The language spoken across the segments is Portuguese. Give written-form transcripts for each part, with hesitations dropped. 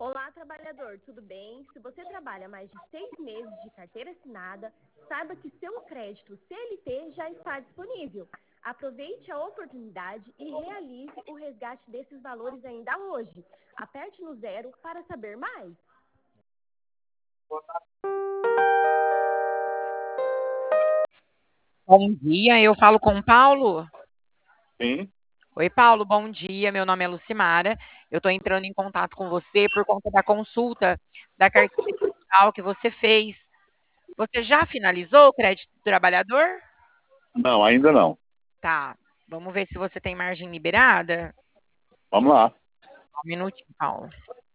Olá, trabalhador, tudo bem? Se você trabalha mais de 6 meses de carteira assinada, saiba que seu crédito CLT já está disponível. Aproveite a oportunidade e realize o resgate desses valores ainda hoje. Aperte no 0 para saber mais. Bom dia, eu falo com o Paulo. Sim. Oi, Paulo, bom dia. Meu nome é Lucimara. Eu estou entrando em contato com você por conta da consulta da carteira digital que você fez. Você já finalizou o crédito do trabalhador? Não, ainda não. Tá. Vamos ver se você tem margem liberada. Vamos lá. Um minutinho, Paulo.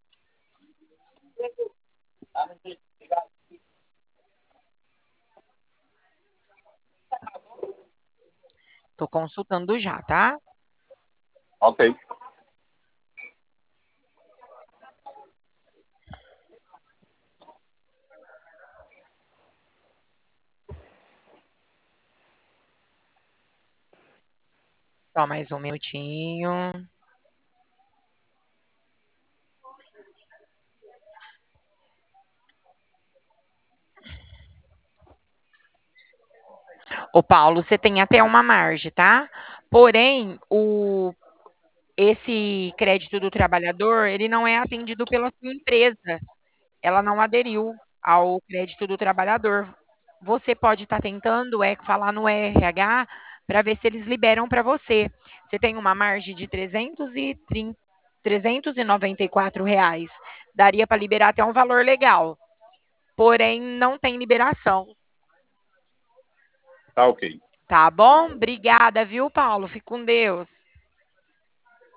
Estou consultando já, tá? Ok. Só mais um minutinho. Ô, Paulo, você tem até uma margem, tá? Porém, esse crédito do trabalhador, ele não é atendido pela sua empresa. Ela não aderiu ao crédito do trabalhador. Você pode estar tentando falar no RH para ver se eles liberam para você. Você tem uma margem de 394 reais. Daria para liberar até um valor legal. Porém, não tem liberação. Tá ok. Tá bom? Obrigada, viu, Paulo? Fique com Deus.